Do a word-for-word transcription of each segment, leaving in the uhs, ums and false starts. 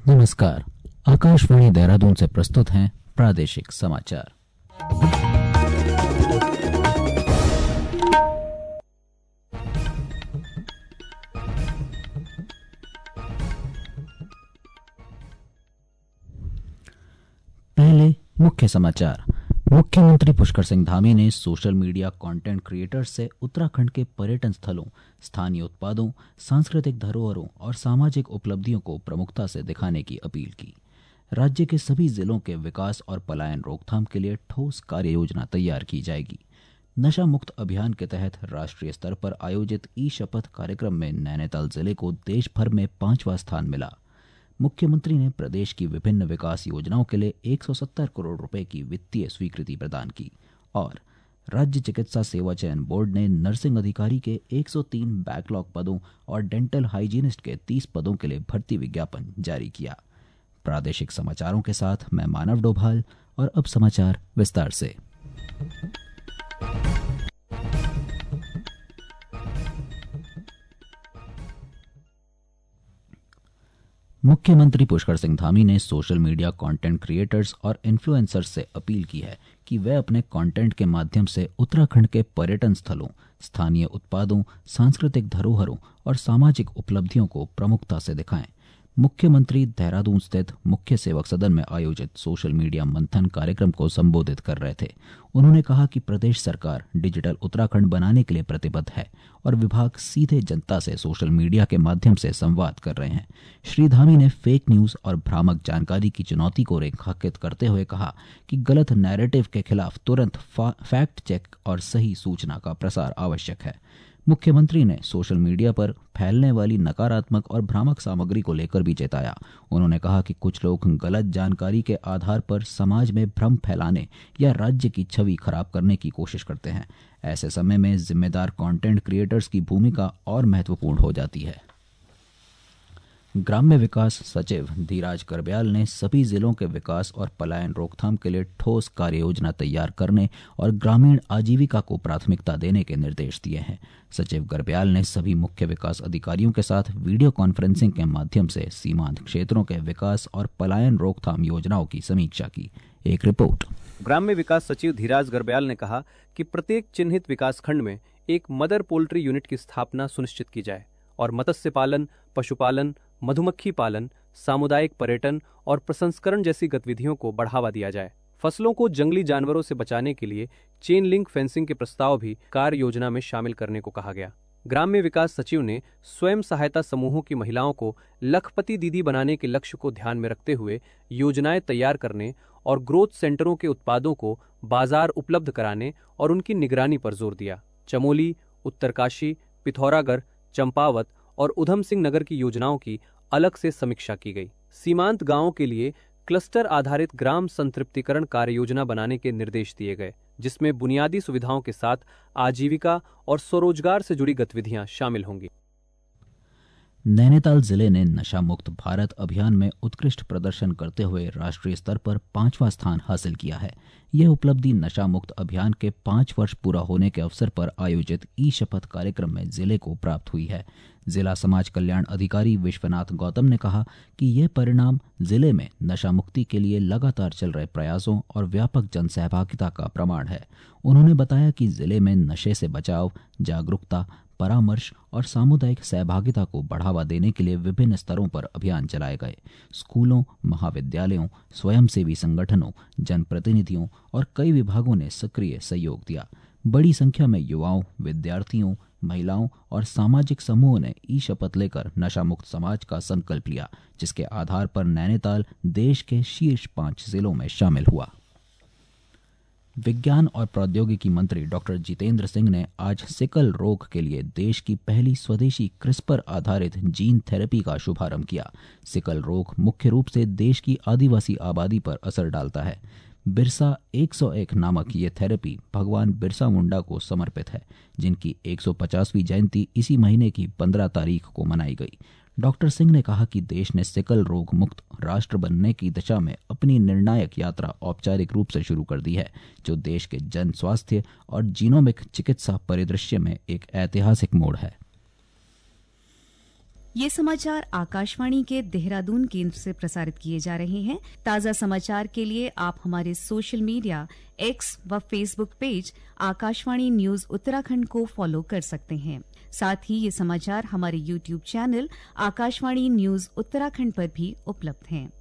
नमस्कार। आकाशवाणी देहरादून से प्रस्तुत हैं प्रादेशिक समाचार। पहले मुख्य समाचार। मुख्यमंत्री पुष्कर सिंह धामी ने सोशल मीडिया कंटेंट क्रिएटर्स से उत्तराखंड के पर्यटन स्थलों, स्थानीय उत्पादों, सांस्कृतिक धरोहरों और सामाजिक उपलब्धियों को प्रमुखता से दिखाने की अपील की। राज्य के सभी जिलों के विकास और पलायन रोकथाम के लिए ठोस कार्य योजना तैयार की जाएगी। नशा मुक्त अभियान के तहत राष्ट्रीय स्तर पर आयोजित ई शपथ कार्यक्रम में नैनीताल जिले को देश भर में पांचवा स्थान मिला। मुख्यमंत्री ने प्रदेश की विभिन्न विकास योजनाओं के लिए एक सौ सत्तर करोड़ रुपए की वित्तीय स्वीकृति प्रदान की और राज्य चिकित्सा सेवा चयन बोर्ड ने नर्सिंग अधिकारी के एक सौ तीन बैकलॉग पदों और डेंटल हाइजीनिस्ट के तीस पदों के लिए भर्ती विज्ञापन जारी किया। प्रादेशिक समाचारों के साथ मैं मानव डोभाल और अब समाचार विस्तार से। मुख्यमंत्री पुष्कर सिंह धामी ने सोशल मीडिया कंटेंट क्रिएटर्स और इन्फ्लुएंसर्स से अपील की है कि वे अपने कंटेंट के माध्यम से उत्तराखंड के पर्यटन स्थलों, स्थानीय उत्पादों, सांस्कृतिक धरोहरों और सामाजिक उपलब्धियों को प्रमुखता से दिखाएं। मुख्यमंत्री देहरादून स्थित मुख्य सेवक सदन में आयोजित सोशल मीडिया मंथन कार्यक्रम को संबोधित कर रहे थे। उन्होंने कहा कि प्रदेश सरकार डिजिटल उत्तराखंड बनाने के लिए प्रतिबद्ध है और विभाग सीधे जनता से सोशल मीडिया के माध्यम से संवाद कर रहे हैं। श्री धामी ने फेक न्यूज और भ्रामक जानकारी की चुनौती को रेखांकित करते हुए कहा कि गलत नैरेटिव के खिलाफ तुरंत फैक्ट चेक और सही सूचना का प्रसार आवश्यक है। मुख्यमंत्री ने सोशल मीडिया पर फैलने वाली नकारात्मक और भ्रामक सामग्री को लेकर भी चेताया। उन्होंने कहा कि कुछ लोग गलत जानकारी के आधार पर समाज में भ्रम फैलाने या राज्य की छवि खराब करने की कोशिश करते हैं। ऐसे समय में जिम्मेदार कंटेंट क्रिएटर्स की भूमिका और महत्वपूर्ण हो जाती है। ग्राम्य विकास सचिव धीराज करब्याल ने सभी जिलों के विकास और पलायन रोकथाम के लिए ठोस कार्य योजना तैयार करने और ग्रामीण आजीविका को प्राथमिकता देने के निर्देश दिए हैं। सचिव करब्याल ने सभी मुख्य विकास अधिकारियों के साथ वीडियो कॉन्फ्रेंसिंग के माध्यम से सीमांत क्षेत्रों के विकास और पलायन रोकथाम योजनाओं की समीक्षा की। एक रिपोर्ट। ग्राम्य विकास सचिव धीराज करब्याल ने कहा कि प्रत्येक चिन्हित विकास खंड में एक मदर पोल्ट्री यूनिट की स्थापना सुनिश्चित की जाए और मत्स्य पालन, पशुपालन, मधुमक्खी पालन, सामुदायिक पर्यटन और प्रसंस्करण जैसी गतिविधियों को बढ़ावा दिया जाए। फसलों को जंगली जानवरों से बचाने के लिए चेन लिंक फेंसिंग के प्रस्ताव भी कार्य योजना में शामिल करने को कहा गया। ग्राम्य विकास सचिव ने स्वयं सहायता समूहों की महिलाओं को लखपति दीदी बनाने के लक्ष्य को ध्यान में रखते हुए योजनाएं तैयार करने और ग्रोथ सेंटरों के उत्पादों को बाजार उपलब्ध कराने और उनकी निगरानी पर जोर दिया। चमोली, उत्तरकाशी, पिथौरागढ़, चंपावत और उधम सिंह नगर की योजनाओं की अलग से समीक्षा की गई। सीमांत गांवों के लिए क्लस्टर आधारित ग्राम संतृप्तिकरण कार्य योजना बनाने के निर्देश दिए गए, जिसमें बुनियादी सुविधाओं के साथ आजीविका और स्वरोजगार से जुड़ी गतिविधियां शामिल होंगी। नैनीताल जिले ने नशा मुक्त भारत अभियान में उत्कृष्ट प्रदर्शन करते हुए राष्ट्रीय स्तर पर पांचवा स्थान हासिल किया है। यह उपलब्धि नशा मुक्त अभियान के पांच वर्ष पूरा होने के अवसर पर आयोजित ई शपथ कार्यक्रम में जिले को प्राप्त हुई है। जिला समाज कल्याण अधिकारी विश्वनाथ गौतम ने कहा कि यह परिणाम जिले में नशा मुक्ति के लिए लगातार चल रहे प्रयासों और व्यापक जन सहभागिता का प्रमाण है। उन्होंने बताया कि जिले में नशे से बचाव, जागरूकता, परामर्श और सामुदायिक सहभागिता को बढ़ावा देने के लिए विभिन्न स्तरों पर अभियान चलाए गए। स्कूलों, महाविद्यालयों, स्वयंसेवी संगठनों, जनप्रतिनिधियों और कई विभागों ने सक्रिय सहयोग दिया। बड़ी संख्या में युवाओं, विद्यार्थियों, महिलाओं और सामाजिक समूहों ने ई शपथ लेकर नशा मुक्त समाज का संकल्प लिया, जिसके आधार पर नैनीताल देश के शीर्ष पांच जिलों में शामिल हुआ। विज्ञान और प्रौद्योगिकी मंत्री डॉक्टर जितेंद्र सिंह ने आज सिकल रोग के लिए देश की पहली स्वदेशी क्रिस्पर आधारित जीन थेरेपी का शुभारंभ किया। सिकल रोग मुख्य रूप से देश की आदिवासी आबादी पर असर डालता है। बिरसा एक सौ एक नामक ये थेरेपी भगवान बिरसा मुंडा को समर्पित है, जिनकी एक सौ पचासवीं जयंती इसी महीने की पंद्रह तारीख को मनाई गई। डॉक्टर सिंह ने कहा कि देश ने सिकल रोग मुक्त राष्ट्र बनने की दिशा में अपनी निर्णायक यात्रा औपचारिक रूप से शुरू कर दी है, जो देश के जन स्वास्थ्य और जीनोमिक चिकित्सा परिदृश्य में एक ऐतिहासिक मोड़ है। ये समाचार आकाशवाणी के देहरादून केंद्र से प्रसारित किए जा रहे हैं। ताज़ा समाचार के लिए आप हमारे सोशल मीडिया एक्स व Facebook page Akashvani news Uttarakhand को फॉलो कर सकते हैं। साथ ही ये समाचार हमारे YouTube channel Akashvani news Uttarakhand पर भी उपलब्ध हैं।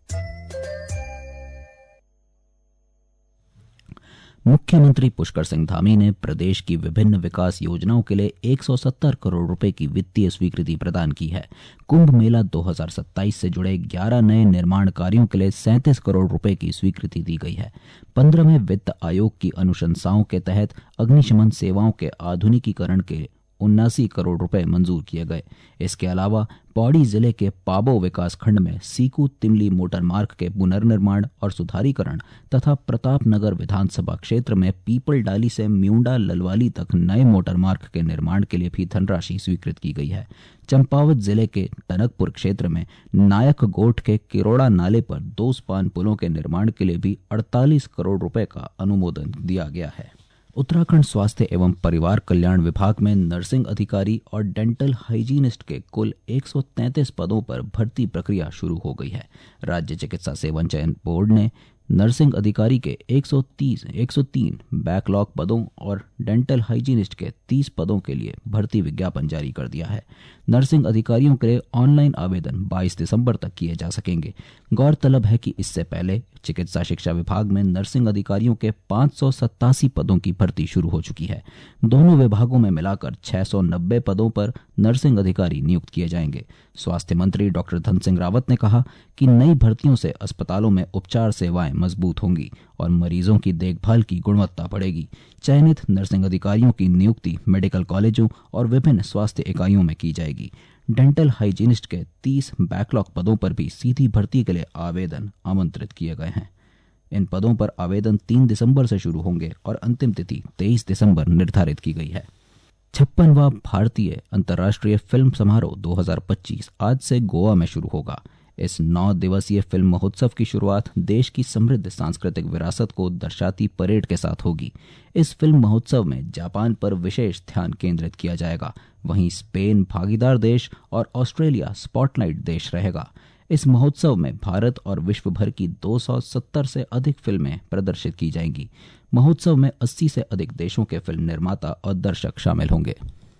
मुख्यमंत्री पुष्कर सिंह धामी ने प्रदेश की विभिन्न विकास योजनाओं के लिए एक सौ सत्तर करोड़ रुपए की वित्तीय स्वीकृति प्रदान की है। कुंभ मेला दो हज़ार सत्ताईस से जुड़े ग्यारह नए निर्माण कार्यों के लिए सैंतीस करोड़ रुपए की स्वीकृति दी गई है। पंद्रहवें वित्त आयोग की अनुशंसाओं के तहत अग्निशमन सेवाओं के आधुनिकीकरण के उन्नासी करोड़ रुपए मंजूर किए गए। इसके अलावा पौड़ी जिले के पाबो विकास खंड में सीकू तिमली मोटर मार्ग के पुनर्निर्माण और सुधारीकरण तथा प्रतापनगर विधानसभा क्षेत्र में पीपल डाली से म्यूंडा ललवाली तक नए मोटर मार्ग के निर्माण के लिए भी धनराशि स्वीकृत की गई है। चंपावत जिले के टनकपुर क्षेत्र में नायक गोठ के किरोड़ा नाले पर दो स्पान पुलों के निर्माण के लिए भी अड़तालीस करोड़ रुपए का अनुमोदन दिया गया है। उत्तराखंड स्वास्थ्य एवं परिवार कल्याण विभाग में नर्सिंग अधिकारी और डेंटल हाइजीनिस्ट के कुल एक सौ तैंतीस पदों पर भर्ती प्रक्रिया शुरू हो गई है। राज्य चिकित्सा सेवन चयन बोर्ड ने नर्सिंग अधिकारी के एक सौ तीस एक सौ तीन बैकलॉग पदों और डेंटल हाइजीनिस्ट के तीस पदों के लिए भर्ती विज्ञापन जारी कर दिया है। नर्सिंग अधिकारियों के लिए ऑनलाइन आवेदन बाईस दिसंबर तक किए जा सकेंगे। गौरतलब है कि इससे पहले चिकित्सा शिक्षा विभाग में नर्सिंग अधिकारियों के पाँच सौ सत्तासी पदों की भर्ती शुरू हो चुकी है। दोनों विभागों में मिलाकर छह सौ नब्बे पदों पर नर्सिंग अधिकारी नियुक्त किए जाएंगे। स्वास्थ्य मंत्री डॉक्टर धन सिंह रावत ने कहा कि नई भर्तियों से अस्पतालों में उपचार सेवाएं मजबूत होंगी और मरीजों की देखभाल की गुणवत्ता बढ़ेगी। चयनित नर्सिंग अधिकारियों की नियुक्ति मेडिकल कॉलेजों और विभिन्न स्वास्थ्य इकाइयों में की जाएगी। डेंटल हाइजीनिस्ट के तीस बैकलॉग पदों पर भी सीधी भर्ती के लिए आवेदन आमंत्रित किए गए हैं। इन पदों पर आवेदन तीन दिसंबर से शुरू होंगे और अंतिम तिथि तेईस दिसंबर निर्धारित की गई है। छप्पनवां भारतीय अंतर्राष्ट्रीय फिल्म समारोह दो हज़ार पच्चीस आज से गोवा में शुरू होगा। इस नौ दिवसीय फिल्म महोत्सव की शुरुआत देश की समृद्ध सांस्कृतिक विरासत को दर्शाती परेड के साथ होगी। इस फिल्म महोत्सव में जापान पर विशेष ध्यान केंद्रित किया जाएगा। वहीं स्पेन भागीदार देश और ऑस्ट्रेलिया स्पॉटलाइट देश रहेगा। इस महोत्सव में भारत और विश्व भर की दो सौ सत्तर से अधिक फिल्में प्रदर्शित की जाएंगी। महोत्सव में अस्सी से अधिक देशों के फिल्म निर्माता और दर्शक शामिल होंगे।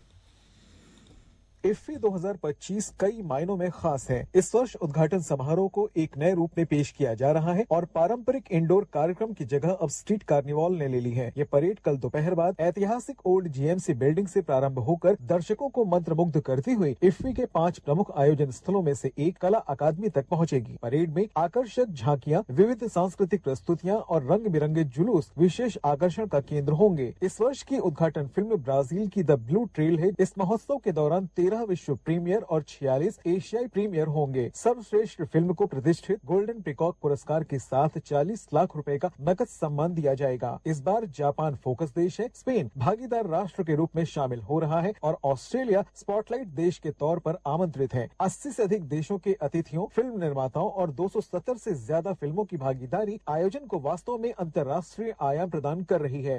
इफ्फी दो हज़ार पच्चीस कई मायनों में खास है। इस वर्ष उद्घाटन समारोह को एक नए रूप में पेश किया जा रहा है और पारंपरिक इंडोर कार्यक्रम की जगह अब स्ट्रीट कार्निवाल ने ले ली है। ये परेड कल दोपहर बाद ऐतिहासिक ओल्ड जीएमसी बिल्डिंग से प्रारंभ होकर दर्शकों को मंत्रमुग्ध करती हुई इफ्फी के पांच प्रमुख आयोजन स्थलों में से एक कला अकादमी तक पहुंचेगी। परेड में आकर्षक झांकियां, विविध सांस्कृतिक प्रस्तुतियां और रंग बिरंगे जुलूस विशेष आकर्षण का केंद्र होंगे। इस वर्ष की उद्घाटन फिल्म ब्राजील की द ब्लू ट्रेल है। इस महोत्सव के दौरान तेरह विश्व प्रीमियर और छियालीस एशियाई प्रीमियर होंगे। सर्वश्रेष्ठ फिल्म को प्रतिष्ठित गोल्डन पिकॉक पुरस्कार के साथ चालीस लाख रुपए का नकद सम्मान दिया जाएगा। इस बार जापान फोकस देश है, स्पेन भागीदार राष्ट्र के रूप में शामिल हो रहा है और ऑस्ट्रेलिया स्पॉटलाइट देश के तौर पर आमंत्रित है। अस्सी से अधिक देशों के अतिथियों, फिल्म निर्माताओं और दो सौ सत्तर से ज्यादा फिल्मों की भागीदारी आयोजन को वास्तव में अंतर्राष्ट्रीय आयाम प्रदान कर रही है।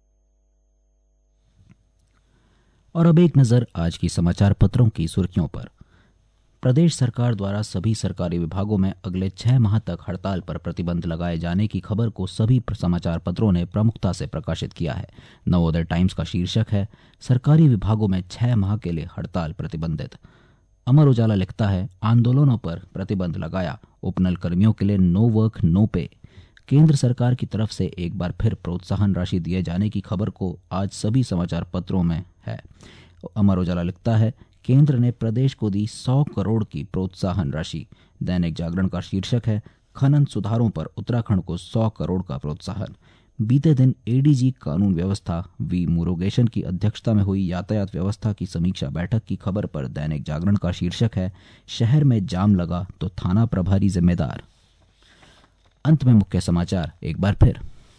और अब एक नजर आज की समाचार पत्रों की सुर्खियों पर। प्रदेश सरकार द्वारा सभी सरकारी विभागों में अगले छह माह तक हड़ताल पर प्रतिबंध लगाए जाने की खबर को सभी समाचार पत्रों ने प्रमुखता से प्रकाशित किया है। नवोदय टाइम्स का शीर्षक है, सरकारी विभागों में छह माह के लिए हड़ताल प्रतिबंधित। अमर उजाला लिखता है, आंदोलनों पर प्रतिबंध लगाया, उपनल कर्मियों के लिए नो वर्क नो पे। केंद्र सरकार की तरफ से एक बार फिर प्रोत्साहन राशि दिए जाने की खबर को आज सभी समाचार पत्रों में है। अमर उजाला लिखता है, केंद्र ने प्रदेश को दी सौ करोड़ की प्रोत्साहन राशि। दैनिक जागरण का शीर्षक है, खनन सुधारों पर उत्तराखंड को सौ करोड़ का प्रोत्साहन। बीते दिन एडीजी कानून व्यवस्था वी मुरुगेशन की अध्यक्षता में हुई यातायात व्यवस्था की समीक्षा बैठक की खबर पर दैनिक जागरण का शीर्षक है, शहर में जाम लगा तो थाना प्रभारी जिम्मेदार। अंत में मुख्य समाचार एक बार फिर।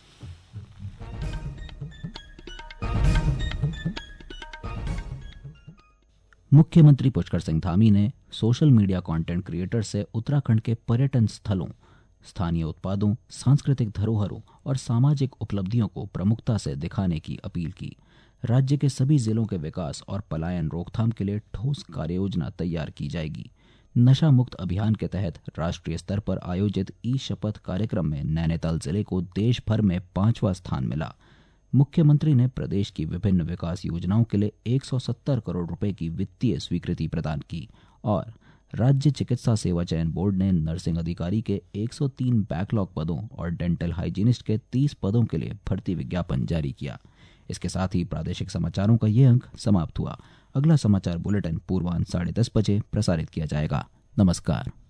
मुख्यमंत्री पुष्कर सिंह धामी ने सोशल मीडिया कंटेंट क्रिएटर से उत्तराखंड के पर्यटन स्थलों, स्थानीय उत्पादों, सांस्कृतिक धरोहरों और सामाजिक उपलब्धियों को प्रमुखता से दिखाने की अपील की। राज्य के सभी जिलों के विकास और पलायन रोकथाम के लिए ठोस कार्ययोजना तैयार की जाएगी। नशा मुक्त अभियान के तहत राष्ट्रीय स्तर पर आयोजित ई शपथ कार्यक्रम में नैनीताल जिले को देश भर में पांचवा स्थान मिला। मुख्यमंत्री ने प्रदेश की विभिन्न विकास योजनाओं के लिए एक सौ सत्तर करोड़ रुपए की वित्तीय स्वीकृति प्रदान की और राज्य चिकित्सा सेवा चयन बोर्ड ने नर्सिंग अधिकारी के एक सौ तीन बैकलॉग पदों और डेंटल हाइजीनिस्ट के तीस पदों के लिए भर्ती विज्ञापन जारी किया। इसके साथ ही प्रादेशिक समाचारों का ये अंक समाप्त हुआ। अगला समाचार बुलेटिन पूर्वाह्न साढ़े दस बजे प्रसारित किया जाएगा। नमस्कार।